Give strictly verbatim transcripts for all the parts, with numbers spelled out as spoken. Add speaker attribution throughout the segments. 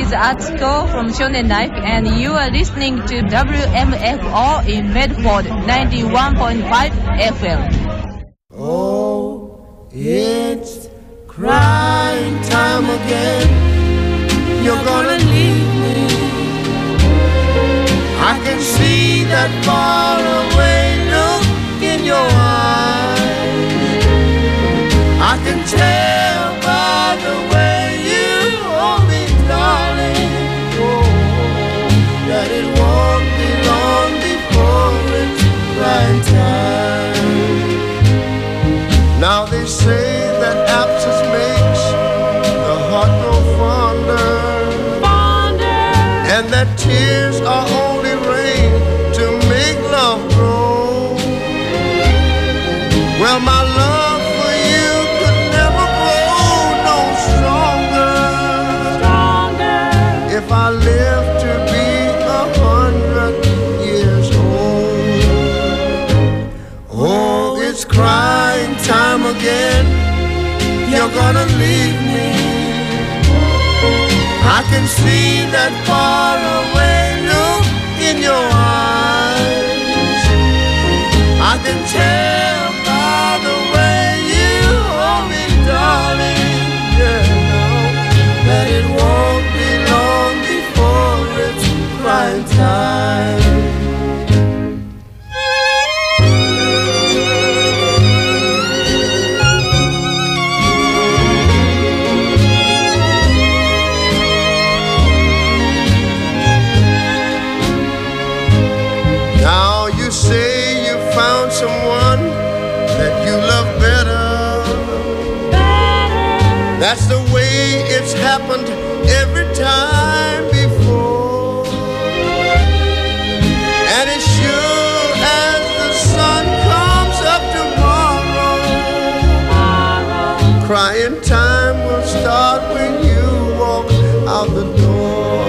Speaker 1: is Atsuko from Shonen Life, and you are listening to W M F O in Medford, ninety-one point five F M.
Speaker 2: Oh, it's crying time again. You're gonna leave me. I can see that faraway look in your eyes. I can tell by the way you hold me, darling, oh, that it won't be long before it's crying time. Now they say that absence makes the heart grow fonder, fonder, and that tears are only rain to make love grow. Well, my love for you could never grow no stronger, stronger, if I live to be a hundred years old. Oh, it's crying time again. You're gonna leave me. I can see that faraway look in your eyes. I can tell by the way you hold me, darling, yeah, that it won't be long before it's crying time. Now you say you found someone that you love better. better. That's the way it's happened every time before. And as sure as the sun comes up tomorrow, tomorrow, crying time will start when you walk out the door.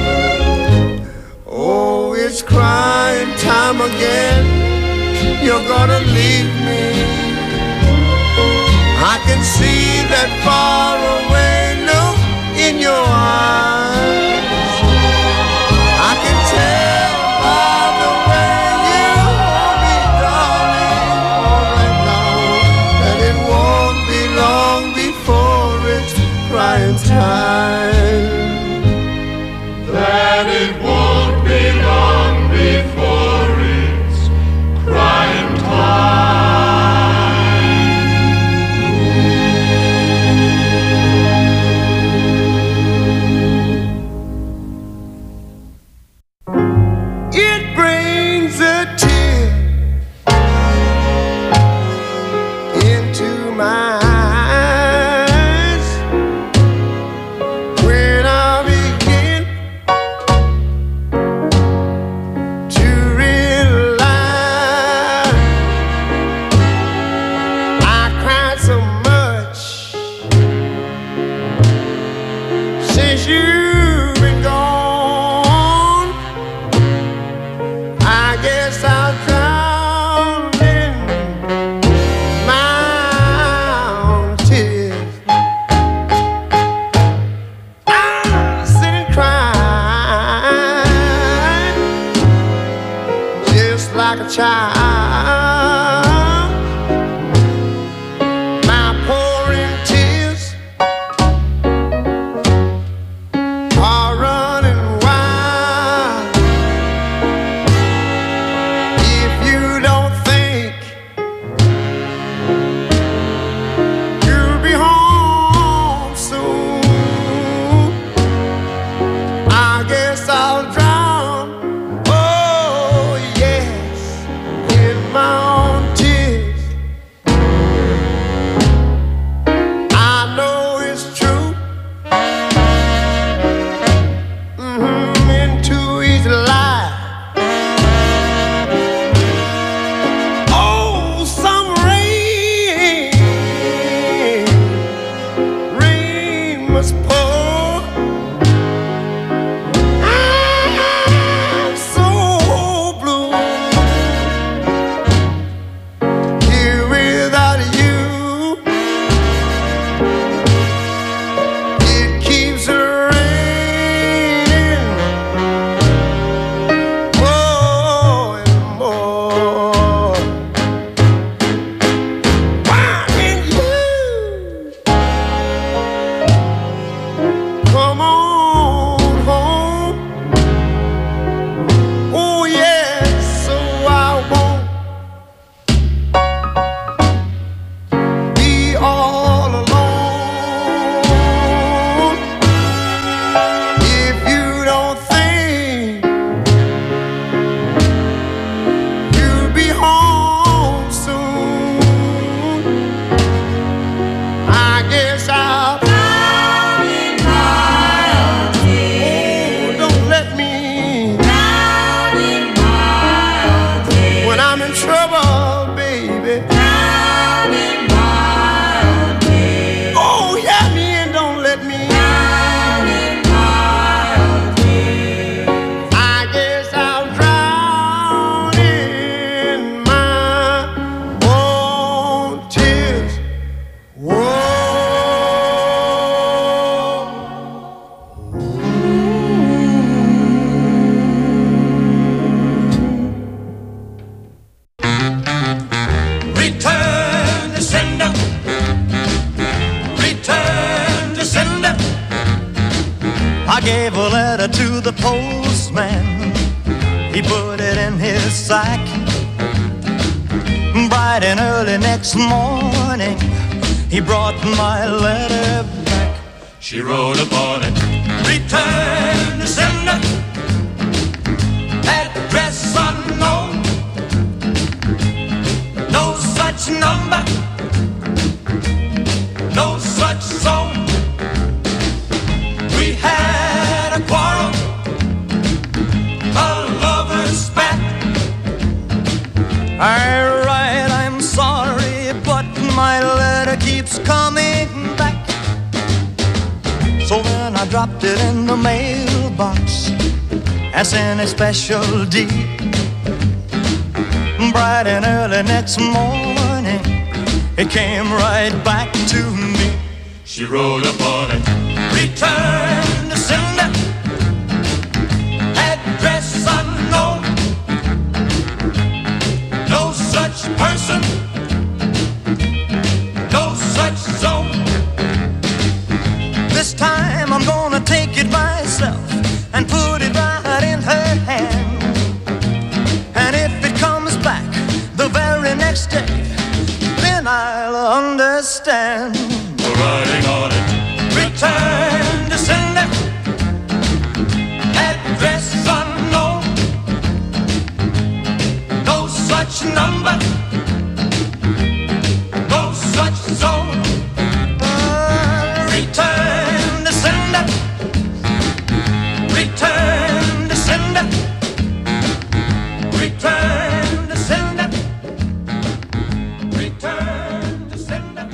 Speaker 2: Oh, it's crying time again. You're gonna leave me. I can see that faraway look in your eyes. I can tell by the way you hold me, darling, all right now, that it won't be long before it's crying time.
Speaker 3: That it won't be long before it's crying time.
Speaker 2: It brings a tear into my eyes when I begin to realize I cried so much since you've been gone. I guess I'll drown in my own tears. I'm sitting crying just like a child. My pouring tears are running wild. If you don't think you'll be home soon, I guess I'll drown. Oh yes,
Speaker 4: gave a letter to the postman. He put it in his sack. Bright and early next morning, he brought my letter back.
Speaker 3: She wrote upon it,
Speaker 4: return to sender, address unknown, no such number, no such zone. We had a quarrel, a lover's spat. I write, I'm sorry, but my letter keeps coming back. So then I dropped it in the mailbox as in a special deed. Bright and early next morning, it came right back to me.
Speaker 3: she wrote upon it,
Speaker 4: return to sender, address unknown, no such person, no such zone. This time I'm gonna take it myself and put it right in her hand. And if it comes back the very next day, then I'll understand.
Speaker 3: writing on it,
Speaker 4: Return to sender, address unknown, no such number, no such zone. Uh, return to sender, return to sender, return to sender, return to sender.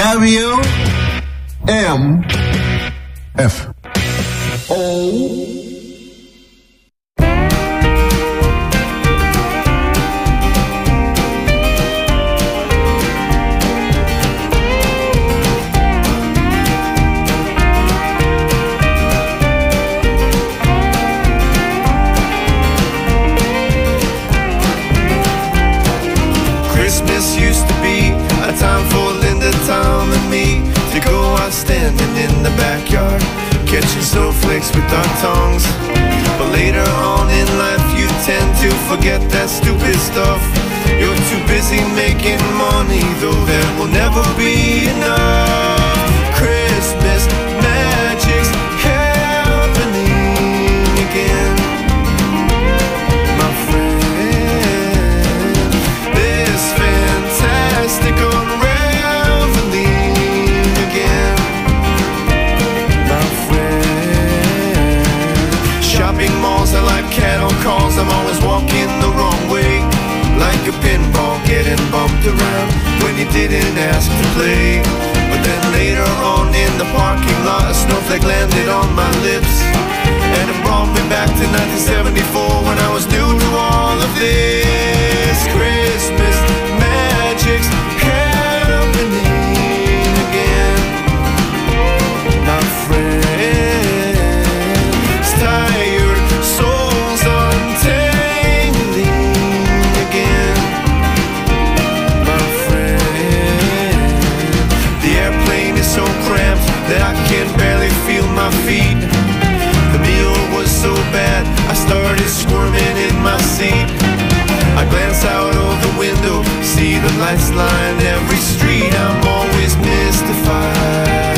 Speaker 5: W M F O.
Speaker 2: Christmas used to be a time for Linda, Tom, and me to go out standing in the backyard, catching snowflakes with our tongues. But later on in life you tend to forget that stupid stuff. You're too busy making money, though there will never be enough. Christmas magic's happening again, my friend. This fantastic unraveling again, my friend. Shopping malls are like cattle calls. I'm always walking the wrong way, like a pinball getting bumped around when you didn't ask to play. But then later on in the parking lot, a snowflake landed on my lips, and it brought me back to nineteen seventy-four when I was new to all of this. Christmas magic's happening again, my friends. Tired souls untangling again, my friend. The airplane is so cramped that I can barely feel my feet. The meal was so bad I started squirming in my seat. I glance out of the window, see the lights line every street. I'm always mystified.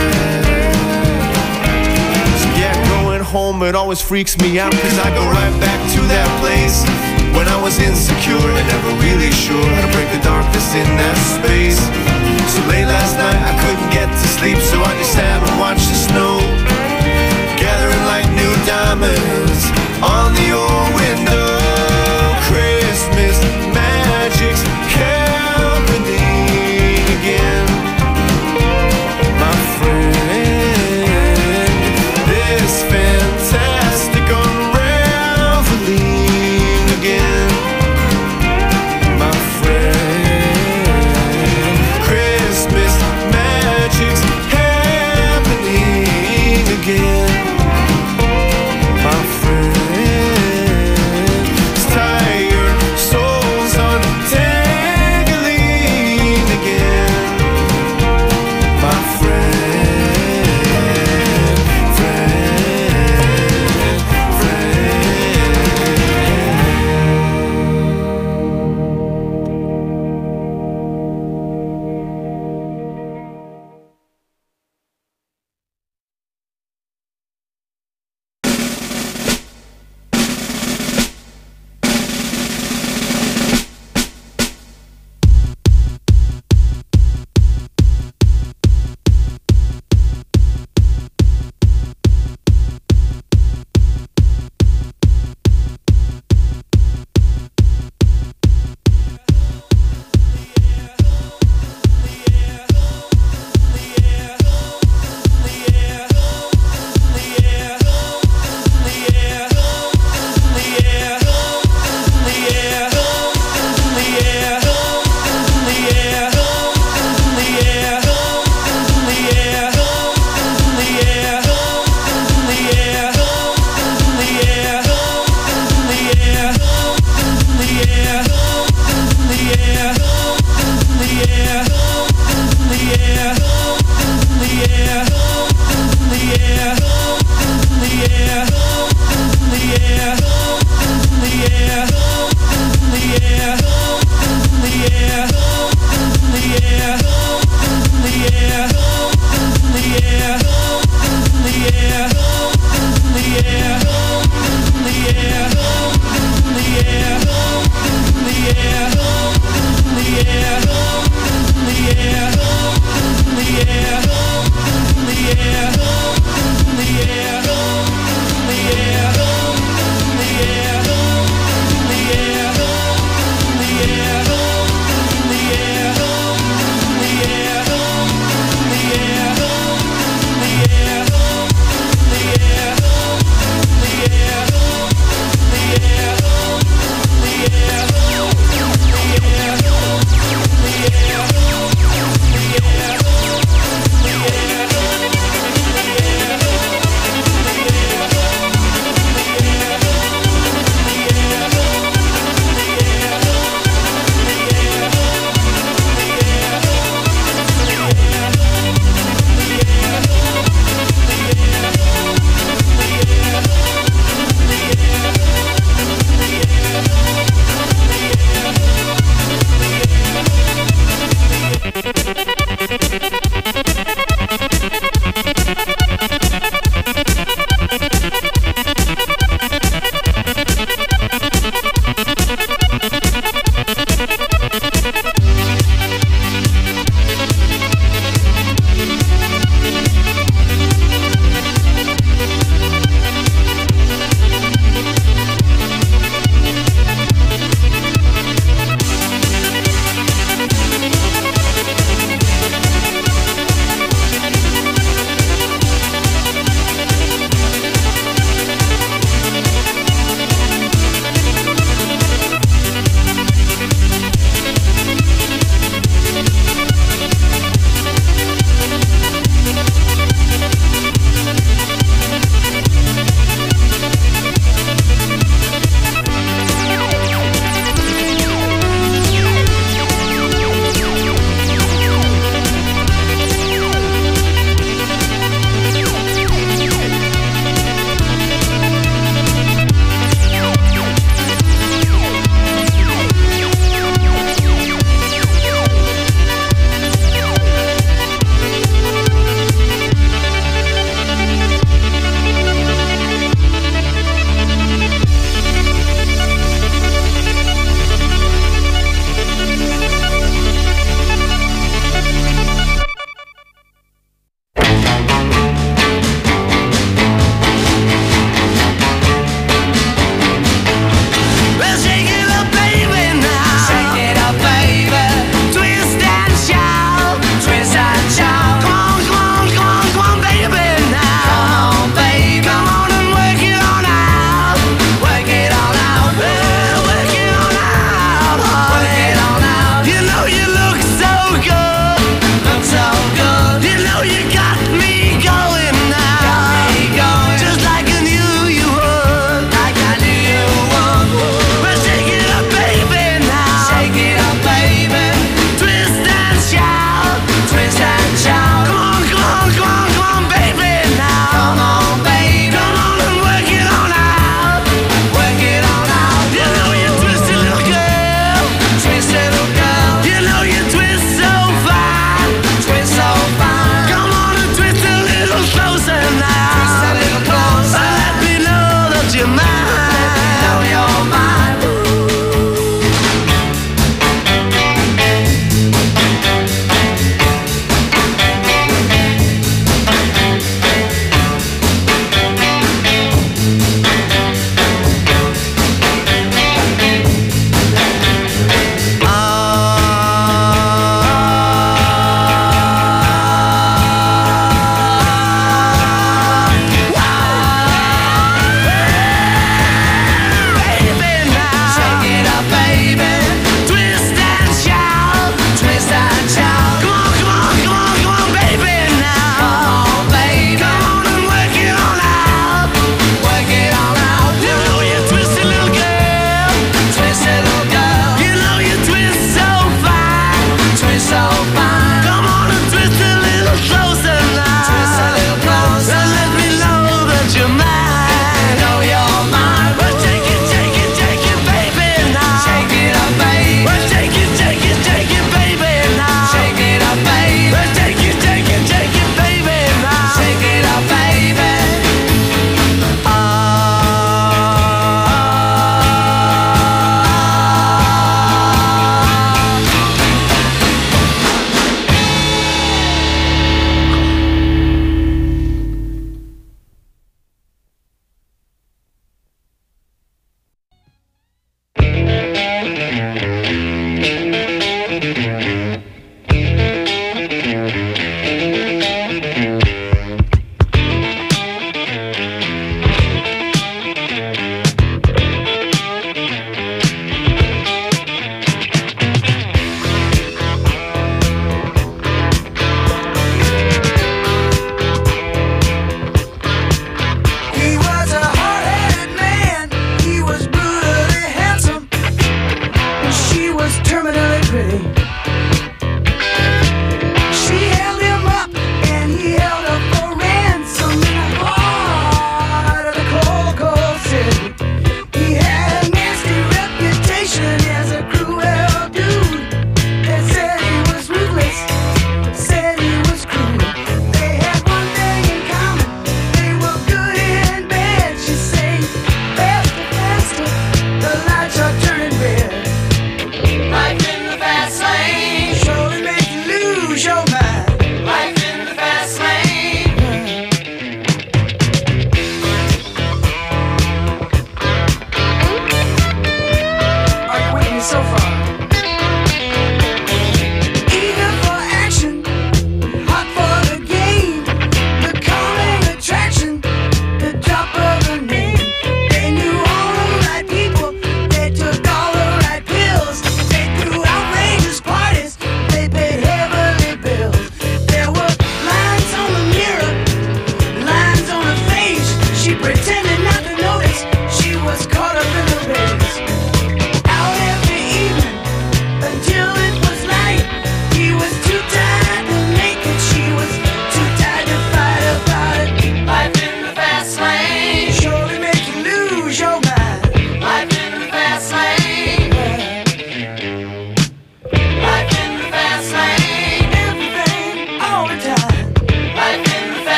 Speaker 2: So yeah, going home, it always freaks me out, cause I go right back to that place when I was insecure and never really sure how to break the darkness in that space. So late last night I couldn't get to sleep, so I just sat and watched the snow gathering like new diamonds on the old window. Christmas magic's happening again, my friend. This fantastic unraveling again, my friend. Christmas magic's happening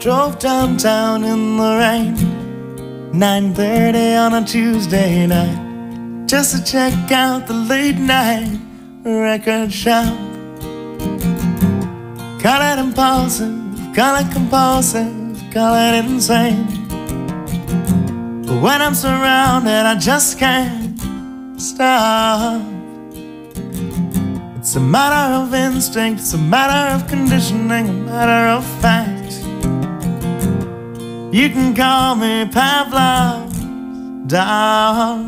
Speaker 4: Drove downtown in the rain, nine thirty on a Tuesday night, just to check out the late night record shop. Call it impulsive, call it compulsive, call it insane. But when I'm surrounded, I just can't stop. It's a matter of instinct, it's a matter of conditioning, a matter of fact. You can call me Pavlov's dog.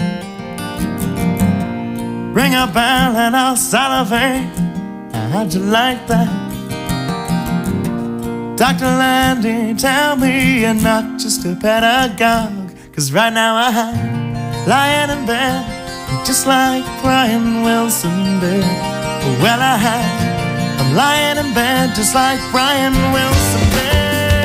Speaker 4: Ring a bell and I'll salivate. How'd you like that? Doctor Landy, tell me you're not just a pedagogue. Cause right now I'm lying in bed, just like Brian Wilson did. Well, I I'm lying in bed, just like Brian Wilson did.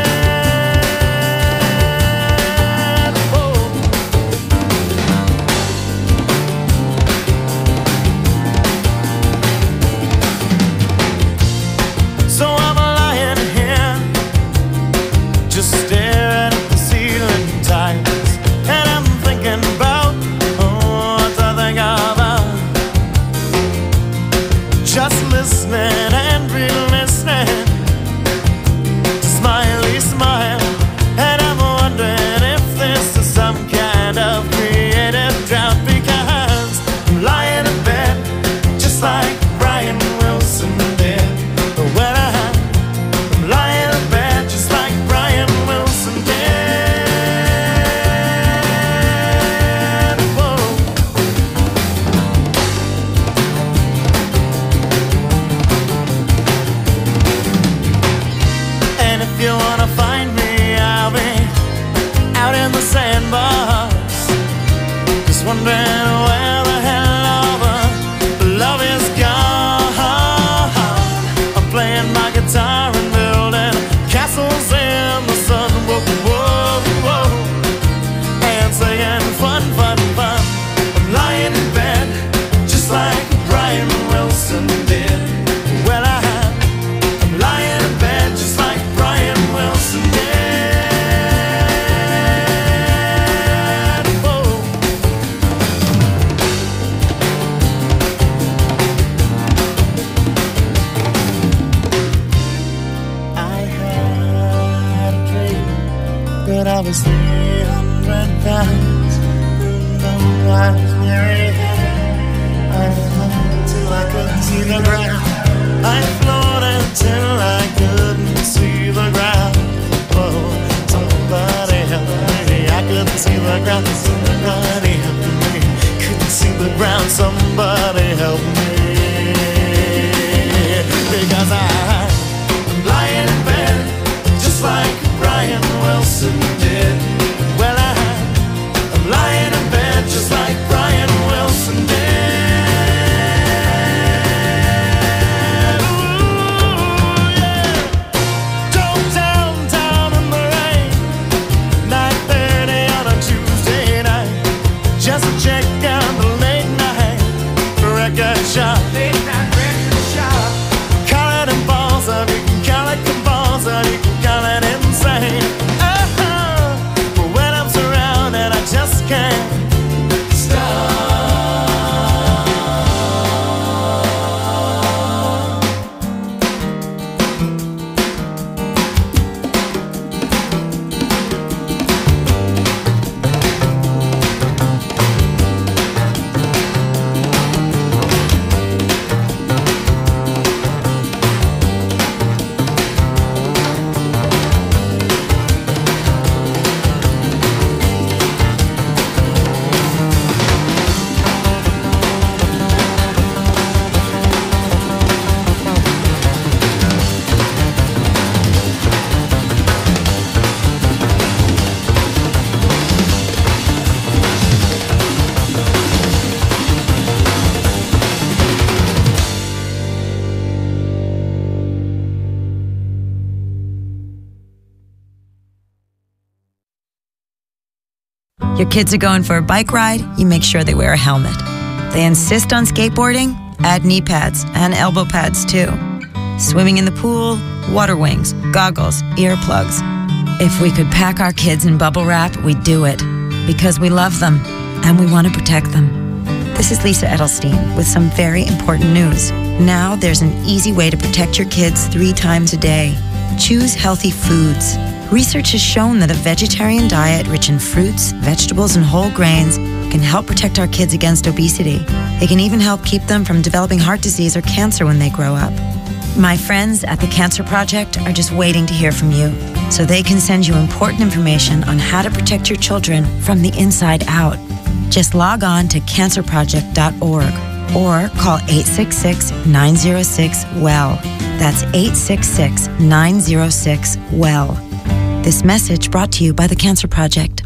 Speaker 6: Your kids are going for a bike ride, you make sure they wear a helmet. They insist on skateboarding, add knee pads and elbow pads too. Swimming in the pool, water wings, goggles, earplugs. If we could pack our kids in bubble wrap, we'd do it. Because we love them and we want to protect them. This is Lisa Edelstein with some very important news. Now there's an easy way to protect your kids three times a day. Choose healthy foods. Research has shown that a vegetarian diet rich in fruits, vegetables, and whole grains can help protect our kids against obesity. It can even help keep them from developing heart disease or cancer when they grow up. My friends at the Cancer Project are just waiting to hear from you, so they can send you important information on how to protect your children from the inside out. Just log on to cancer project dot org or call eight six six, nine zero six, W E L L. That's eight six six, nine zero six, W E L L. This message brought to you by the Cancer Project.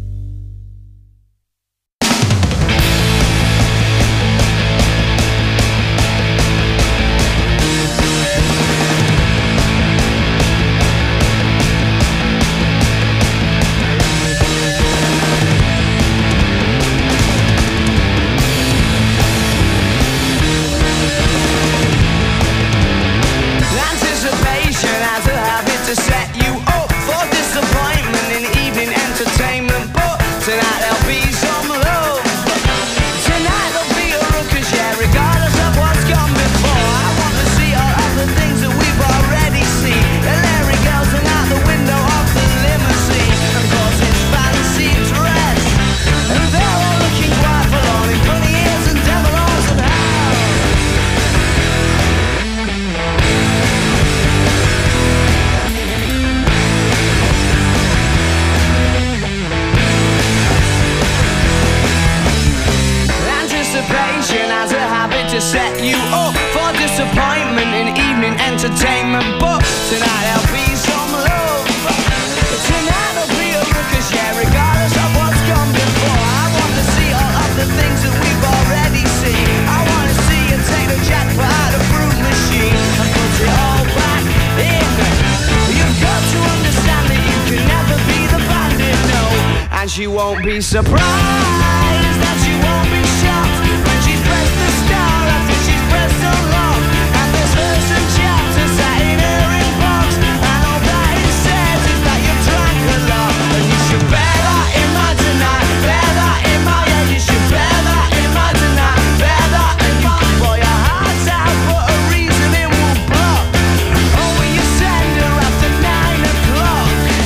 Speaker 7: She won't be surprised that she won't be shocked when she's pressed the star after she's pressed so long. And there's verse and chapter sat in her inbox, and all that it says is that you drank a lot. And you should bear that in mind tonight, bear that in mind, yeah, you should bear that in mind tonight, bear that in mind. Boy, your heart's out, but a reason it will block. Oh, will you send her after nine o'clock?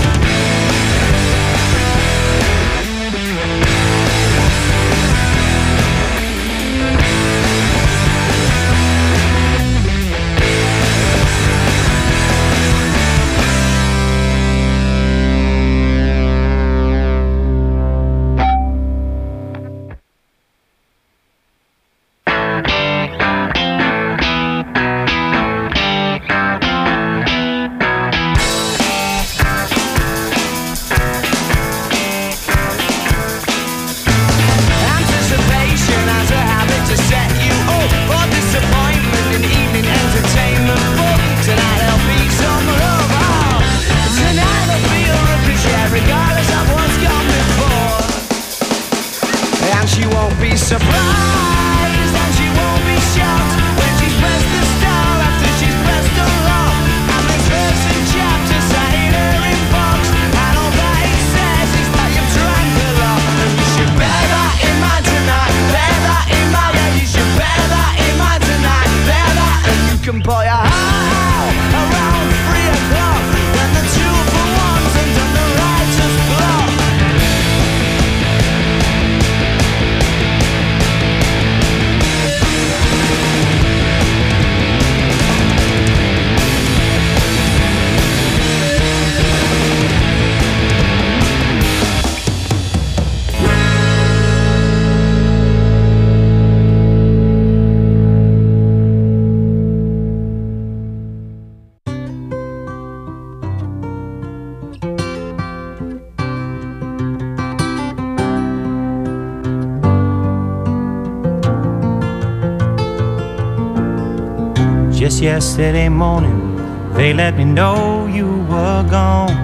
Speaker 8: Just yesterday morning, they let me know you were gone.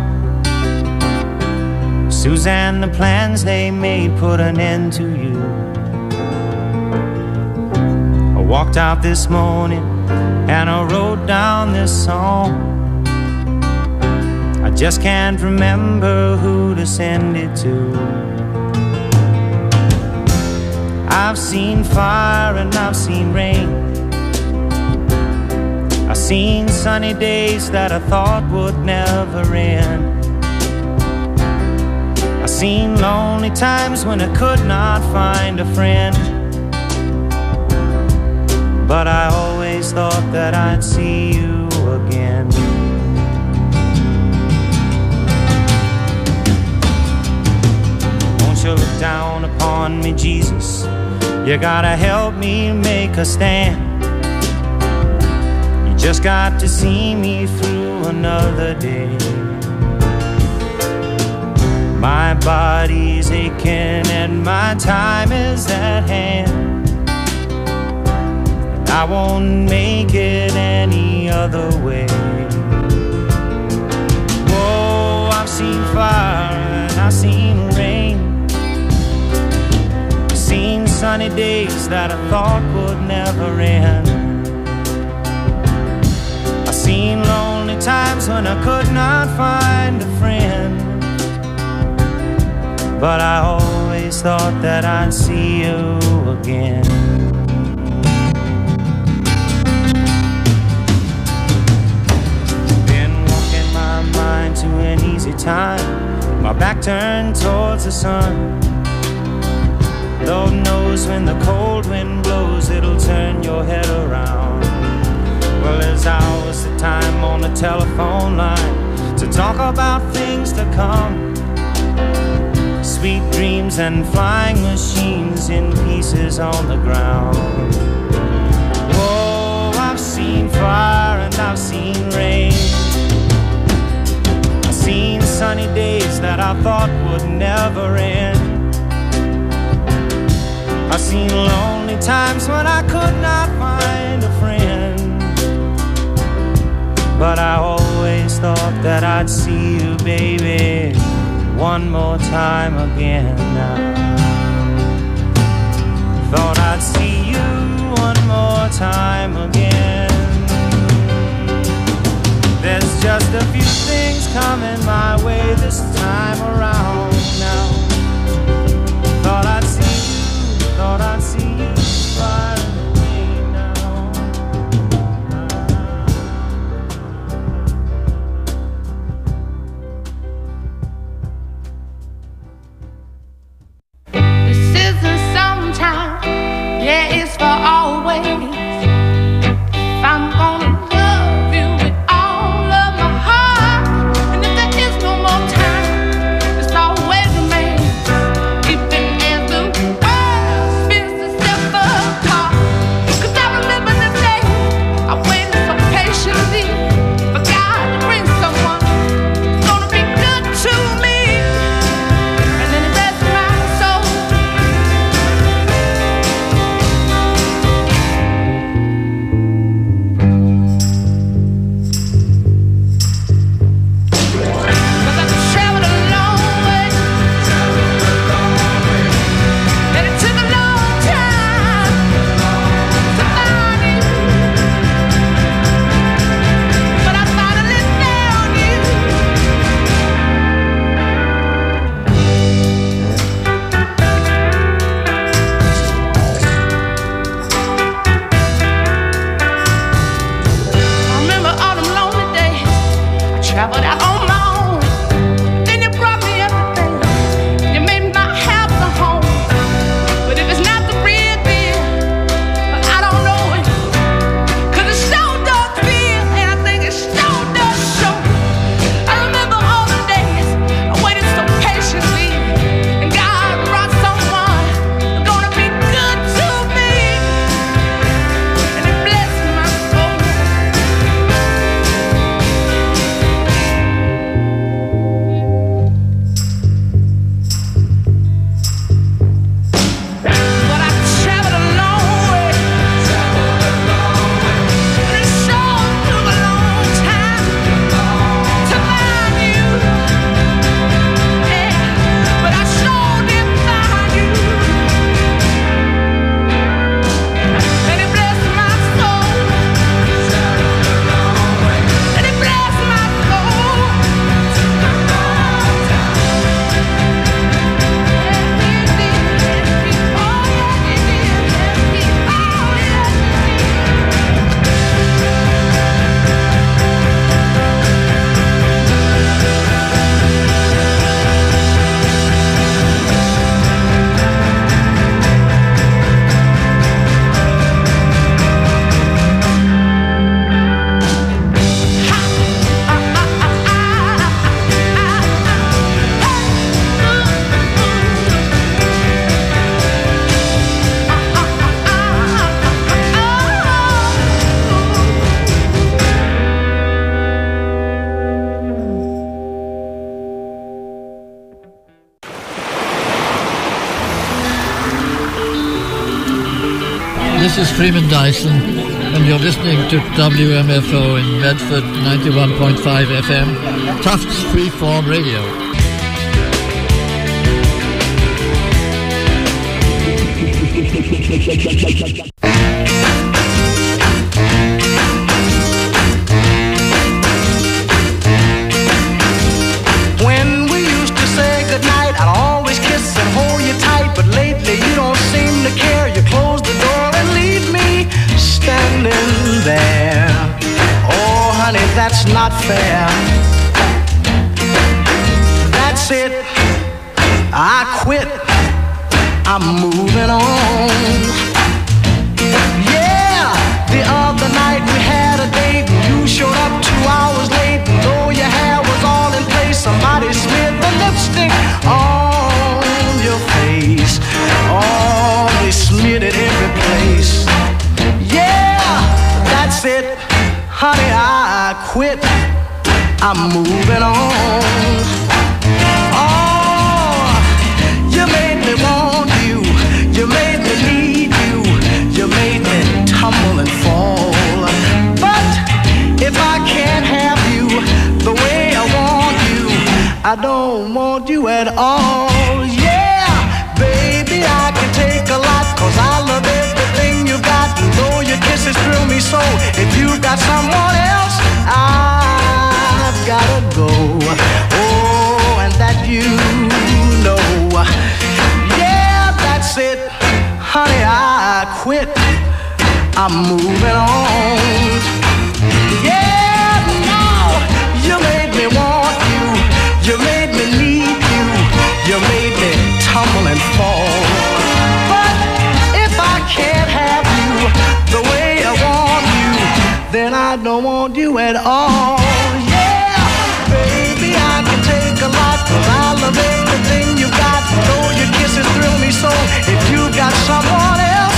Speaker 8: Suzanne, the plans they made put an end to you. I walked out this morning and I wrote down this song. I just can't remember who to send it to. I've seen fire and I've seen rain. I've seen sunny days that I thought would never end. I've seen lonely times when I could not find a friend. But I always thought that I'd see you again. Won't you look down upon me, Jesus? You gotta help me make a stand. You just got to see me through another day. My body's aching and my time is at hand. I won't make it any other way. Whoa, I've seen fire and I've seen rain. I've seen sunny days that I thought would never end. I've seen lonely times when I could not find a friend. But I always thought that I'd see you again. To an easy time, my back turned towards the sun. Lord knows when the cold wind blows, it'll turn your head around. Well, there's hours of time on the telephone line to talk about things to come. Sweet dreams and flying machines in pieces on the ground. Whoa, I've seen fire and I've seen rain. Seen sunny days that I thought would never end. I've seen lonely times when I could not find a friend. But I always thought that I'd see you, baby, one more time again now. Thought I'd see you one more time again. There's just a few things coming my way this time around now. Thought I'd see you, thought I'd see you far away now.
Speaker 9: This isn't sometime, yeah, it's for always. If I'm gonna love you with all of my heart, and if there is no more time,
Speaker 10: is Freeman Dyson, and you're listening to W M F O in Medford, ninety-one point five F M, Tufts Freeform Radio.
Speaker 4: When we used to say goodnight, I'd always kiss and hold you tight. But lately you don't seem to care. You close the door and leave me standing there. Oh, honey, that's not fair. That's it, I quit. I'm moving on. Yeah, the other night we had a date and you showed up two hours late. And though your hair was all in place, somebody smeared the lipstick on your face. Oh, they smeared it every place. Yeah, that's it, honey, I quit. I'm moving on. Oh, you made me want you. You made me need you. You made me tumble and fall. But if I can't have you the way I want you, I don't want you at all. Yeah, baby, I can take a lot, cause I love everything you got. And though your kisses thrill me so, if you've got someone else, I've gotta go. Oh, and that you know. Yeah, that's it, honey, I quit. I'm moving on. Yeah, now you made me want you. You made me need you. You made me tumble and fall. But if I can't have you the way I want you, then I don't want you at all. Yeah, baby, I can take a lot, cause I love everything you got. Though your kisses thrill me so, if you got someone else,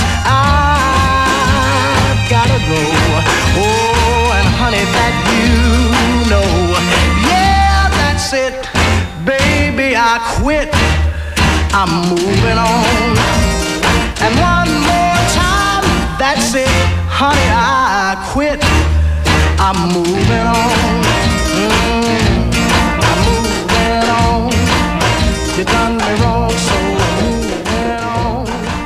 Speaker 4: I've gotta go. Oh, and honey, that you know. Yeah, that's it, baby, I quit. I'm moving on. And one more time, that's it, honey, I quit. I'm moving on. Mm, I'm moving on. You done me wrong, so I'm moving on.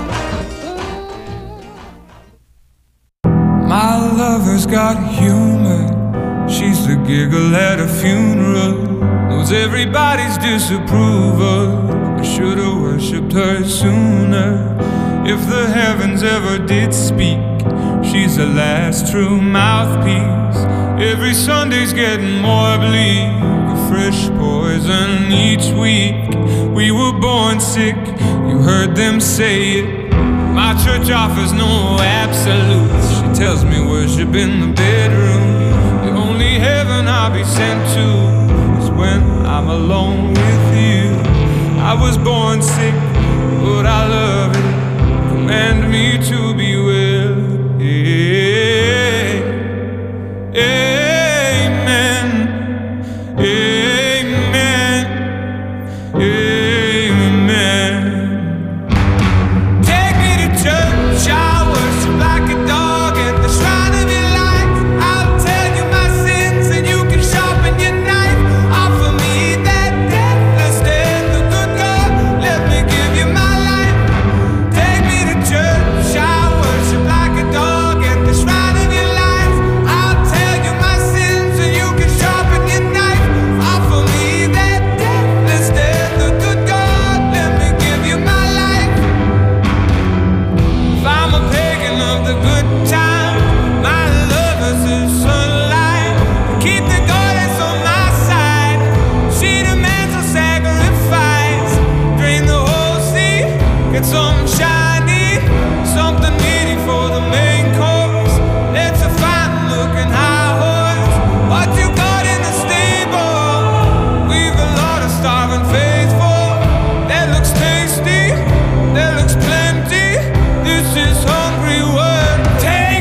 Speaker 11: My lover's got humor. She's the giggle at a funeral. Knows everybody's disapproval. I should've worshipped her sooner. If the heavens ever did speak, she's the last true mouthpiece. Every Sunday's getting more bleak, a fresh poison each week. We were born sick, you heard them say it. My church offers no absolutes. She tells me worship in the bedroom. The only heaven I'll be sent to is when I'm alone with you. I was born sick, but I love it. Command me to be well. Amen. Amen. Amen. Take me to church, I worship like a dog at the shrine of your life. I'll tell you my sins and you can sharpen your knife. Offer me that deathless death, the good God, let me give you my life. Take me to church, I worship like a dog at the shrine of your life. I'll tell you my sins and you can sharpen your knife. Offer me that deathless death, the good God, let me give you my life. If I'm a pagan of the good time, my lover's the sunlight. Keep the goddess on my side. She demands a sacrifice. Drain the whole sea, get some shiny, something meaty for the main course. Let's a fine looking high horse. What you got in the stable? We've a lot of starving faithful. That looks tasty, that looks plenty. This is hungry work. Take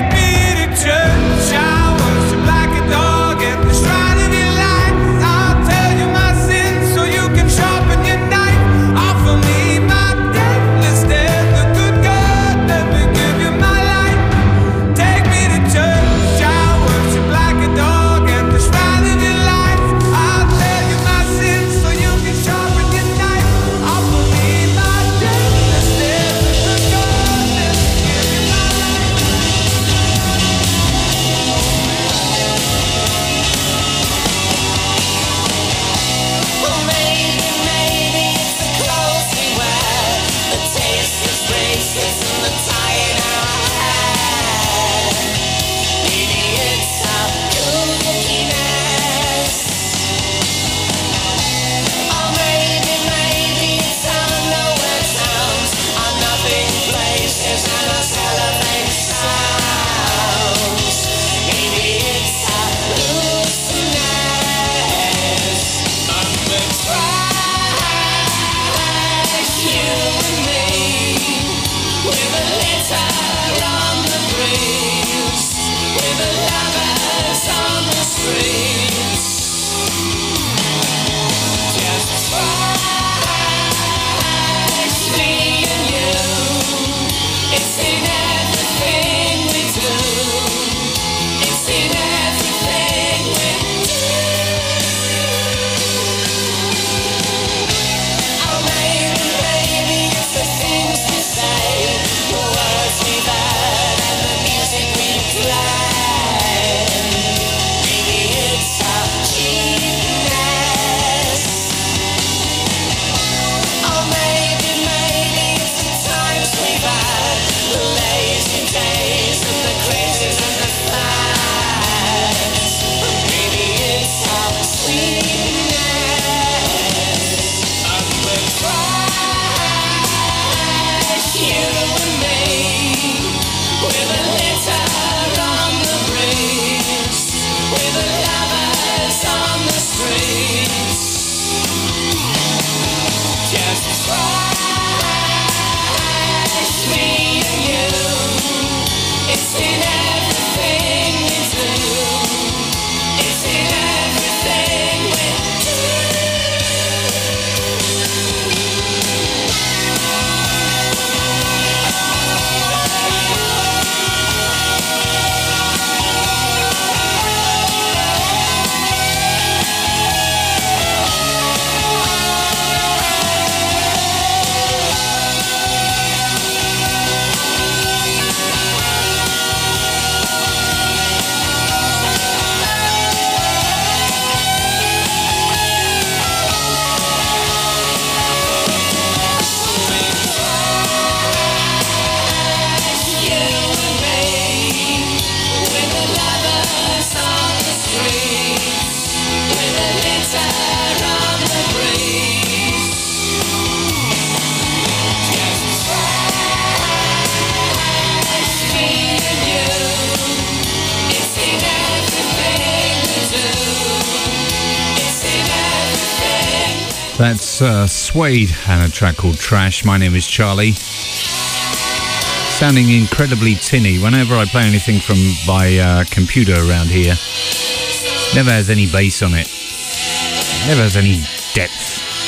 Speaker 12: That's uh, Suede and a track called Trash. My name is Charlie. Sounding incredibly tinny. Whenever I play anything from my uh, computer around here, never has any bass on it. Never has any depth.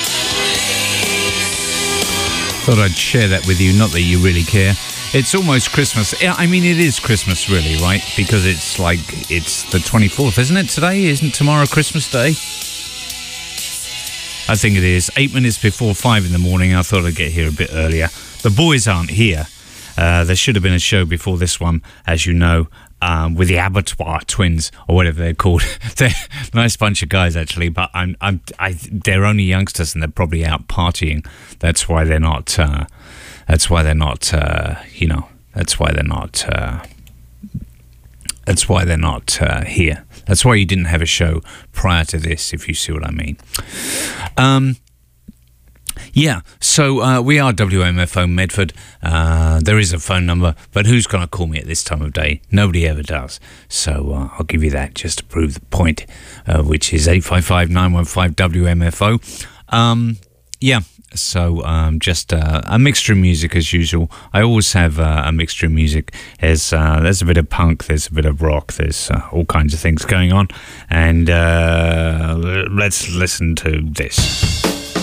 Speaker 12: Thought I'd share that with you, not that you really care. It's almost Christmas. Yeah, I mean, it is Christmas, really, right? Because it's like, it's the twenty-fourth, isn't it, today? Isn't tomorrow Christmas Day? I think it is. Eight minutes before five in the morning. I thought I'd get here a bit earlier. The boys aren't here. Uh, there should have been a show before this one, as you know, um, with the Abattoir twins, or whatever they're called. They're a nice bunch of guys, actually, but I'm, I'm, I, they're only youngsters and they're probably out partying. That's why they're not, uh, that's why they're not, uh, you know, that's why they're not, uh, that's why they're not uh, here. That's why you didn't have a show prior to this, if you see what I mean. Um... Yeah, so uh, we are W M F O Medford. Uh, there is a phone number, but who's going to call me at this time of day? Nobody ever does. So uh, I'll give you that just to prove the point, uh, which is eight five five, nine one five, W M F O. Um, yeah, so um, just uh, a mixture of music as usual. I always have uh, a mixture of music. There's, uh, there's a bit of punk, there's a bit of rock, there's uh, all kinds of things going on. And uh, let's listen to this.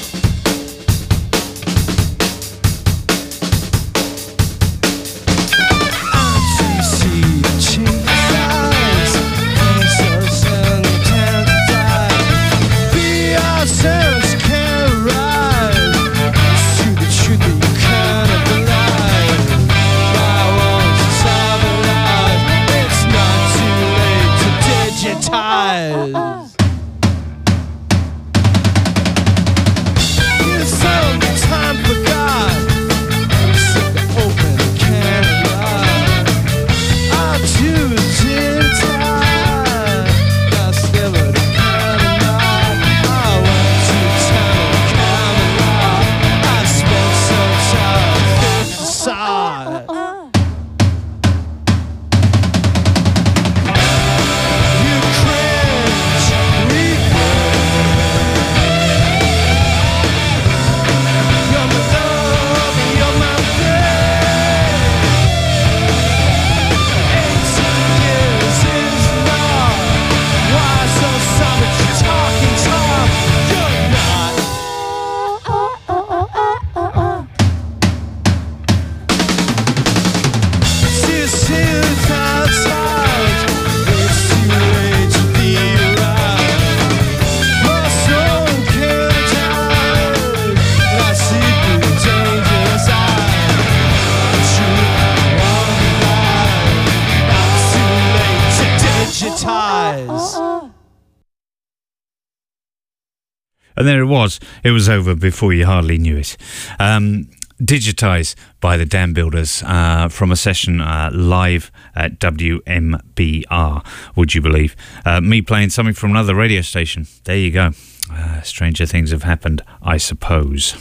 Speaker 12: And there it was. It was over before you hardly knew it. Um, Digitize by the Dam Builders uh, from a session uh, live at W M B R, would you believe? Uh, me playing something from another radio station. There you go. Uh, stranger things have happened, I suppose.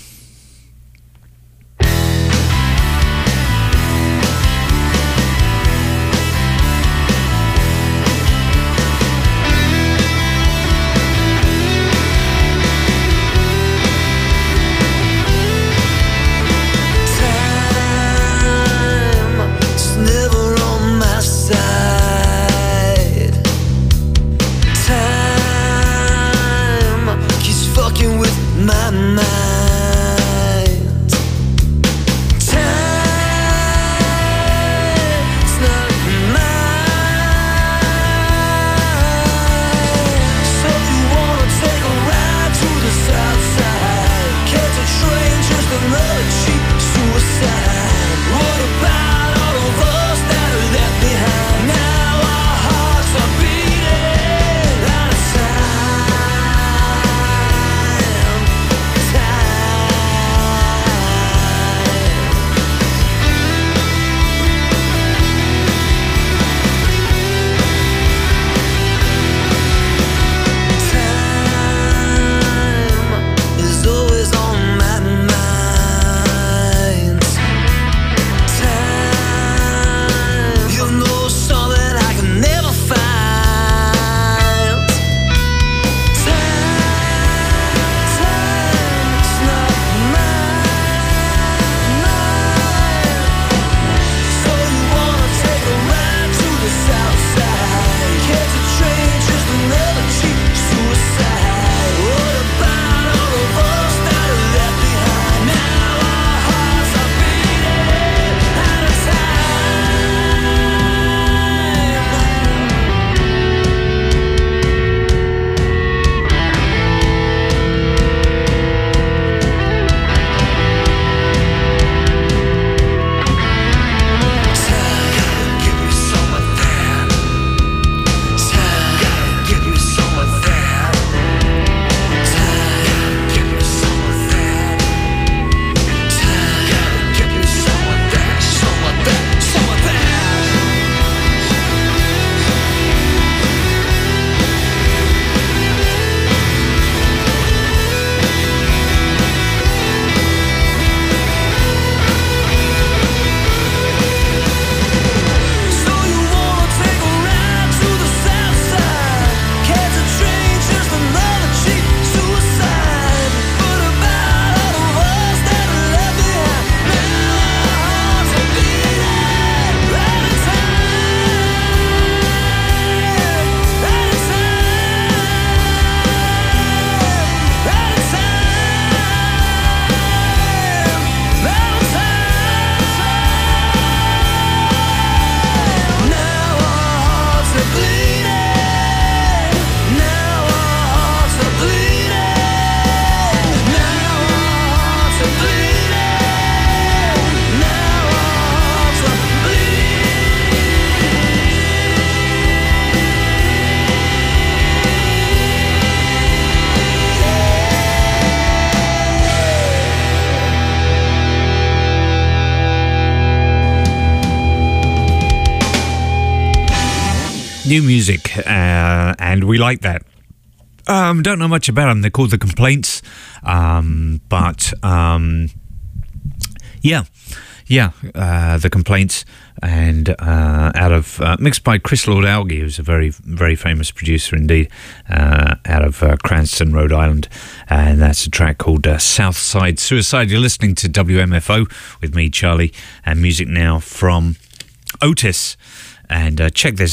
Speaker 7: With my mind
Speaker 12: New music, uh, and we like that. Um, don't know much about them. They're called The Complaints, um, but um, yeah, yeah, uh, The Complaints, and uh, out of uh, mixed by Chris Lord-Alge, who's a very, very famous producer indeed, uh, out of uh, Cranston, Rhode Island, and that's a track called uh, Southside Suicide. You're listening to W M F O with me, Charlie, and music now from Otis, and uh, check this